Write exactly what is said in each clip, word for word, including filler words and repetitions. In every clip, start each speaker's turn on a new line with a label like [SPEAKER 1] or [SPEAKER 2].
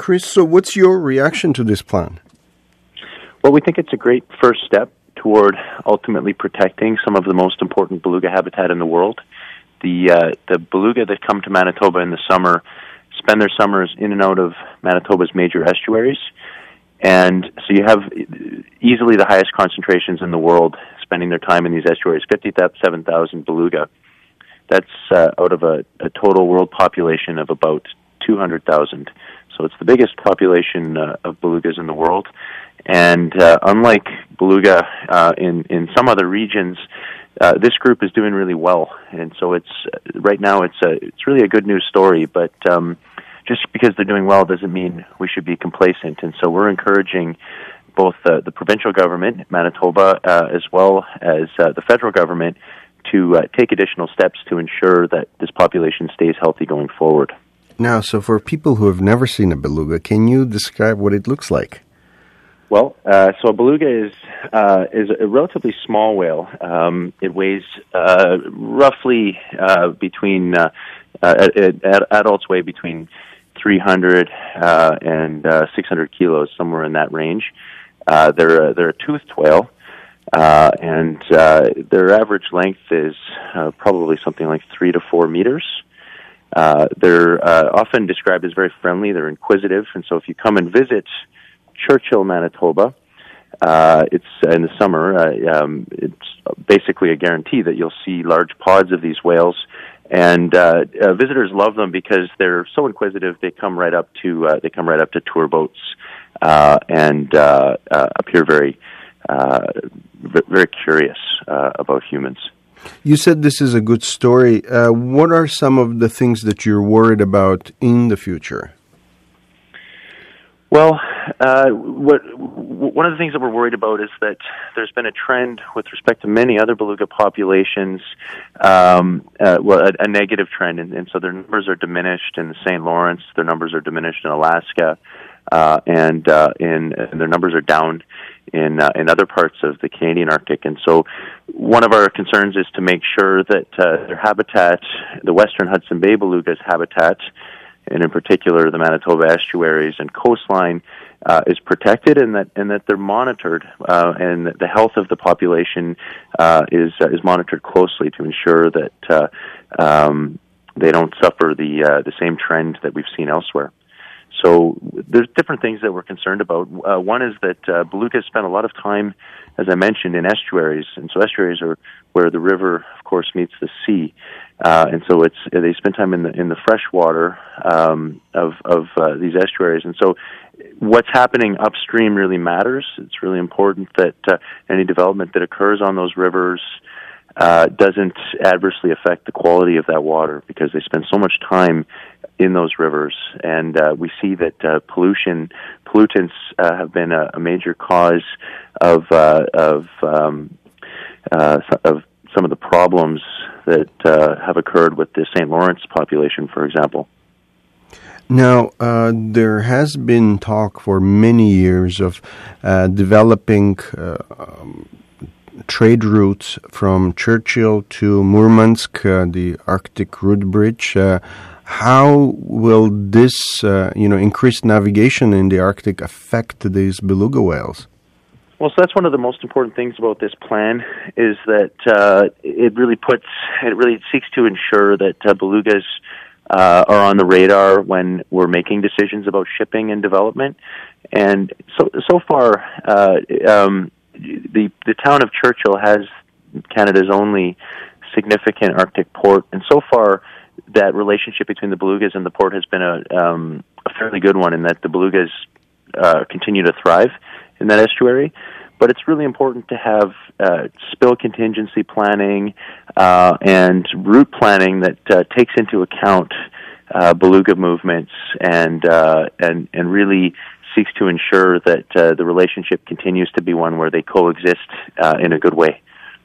[SPEAKER 1] Chris, so what's your reaction to this plan?
[SPEAKER 2] Well, we think it's a great first step toward ultimately protecting some of the most important beluga habitat in the world. The uh, the beluga that come to Manitoba in the summer spend their summers in and out of Manitoba's major estuaries. And so you have easily the highest concentrations in the world spending their time in these estuaries, fifty-seven thousand beluga. That's uh, out of a, a total world population of about two hundred thousand. So it's the biggest population uh, of belugas in the world. And uh, unlike beluga uh, in, in some other regions, uh, this group is doing really well. And so it's right now it's a, it's really a good news story, but um, just because they're doing well doesn't mean we should be complacent. And so we're encouraging both uh, the provincial government, Manitoba, uh, as well as uh, the federal government to uh, take additional steps to ensure that this population stays healthy going forward.
[SPEAKER 1] Now, so for people who have never seen a beluga, can you describe what it looks like?
[SPEAKER 2] Well, uh, so a beluga is uh, is a relatively small whale. Um, it weighs uh, roughly uh, between uh, uh, ad- adults weigh between three hundred uh, and uh, six hundred kilos, somewhere in that range. Uh, they're a, they're a toothed whale, uh, and uh, their average length is uh, probably something like three to four meters. Uh, they're uh, often described as very friendly. They're inquisitive, and so if you come and visit Churchill, Manitoba, uh, it's in the summer. Uh, um, it's basically a guarantee that you'll see large pods of these whales, and uh, uh, visitors love them because they're so inquisitive. They come right up to uh, they come right up to tour boats uh, and uh, uh, appear very uh, very curious uh, about humans.
[SPEAKER 1] You said this is a good story. Uh, what are some of the things that you're worried about in the future?
[SPEAKER 2] Well, uh, what, one of the things that we're worried about is that there's been a trend with respect to many other beluga populations, um, uh, well, a, a negative trend, and, and so their numbers are diminished in the Saint Lawrence, their numbers are diminished in Alaska, uh, and, uh, in, and their numbers are down in uh, in other parts of the Canadian Arctic. And so one of our concerns is to make sure that uh, their habitat, the Western Hudson Bay beluga's habitat, and in particular the Manitoba estuaries and coastline, uh, is protected, and that and that they're monitored, uh, and that the health of the population uh, is uh, is monitored closely to ensure that uh, um, they don't suffer the uh, the same trend that we've seen elsewhere. So there's different things that we're concerned about. Uh, one is that uh, belugas spend a lot of time, as I mentioned, in estuaries, and so estuaries are where the river, of course, meets the sea, uh, and so it's they spend time in the in the fresh water um, of of uh, these estuaries, and so what's happening upstream really matters. It's really important that uh, any development that occurs on those rivers uh, doesn't adversely affect the quality of that water, because they spend so much time in those rivers, and uh, we see that uh, pollution, pollutants uh, have been a, a major cause of uh, of um, uh, of some of the problems that uh, have occurred with the Saint Lawrence population, for example.
[SPEAKER 1] Now, uh, there has been talk for many years of uh, developing uh, um, trade routes from Churchill to Murmansk, uh, the Arctic route bridge. Uh, how will this, uh, you know, increased navigation in the Arctic affect these beluga whales?
[SPEAKER 2] Well, so that's one of the most important things about this plan, is that uh, it really puts, it really seeks to ensure that uh, belugas uh, are on the radar when we're making decisions about shipping and development. And so, so far, uh, um, the the town of Churchill has Canada's only significant Arctic port, and so far, that relationship between the belugas and the port has been a, um, a fairly good one, in that the belugas uh, continue to thrive in that estuary. But it's really important to have uh, spill contingency planning uh, and route planning that uh, takes into account uh, beluga movements and uh, and and really seeks to ensure that uh, the relationship continues to be one where they coexist uh, in a good way.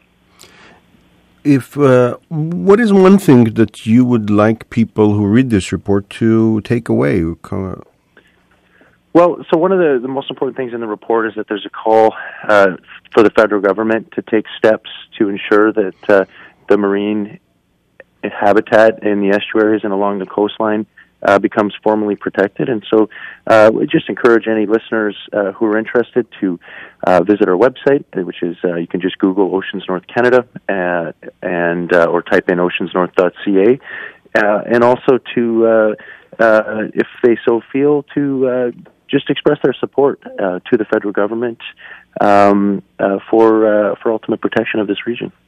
[SPEAKER 1] If uh, what is one thing that you would like people who read this report to take away?
[SPEAKER 2] Well, so one of the, the most important things in the report is that there's a call uh, for the federal government to take steps to ensure that uh, the marine habitat in the estuaries and along the coastline uh, becomes formally protected. And so uh, we just encourage any listeners uh, who are interested to uh, visit our website, which is uh, you can just Google Oceans North Canada uh, and uh, or type in oceans north dot c a, uh, and also to, uh, uh, if they so feel, to uh, just express their support uh, to the federal government um, uh, for uh, for ultimate protection of this region.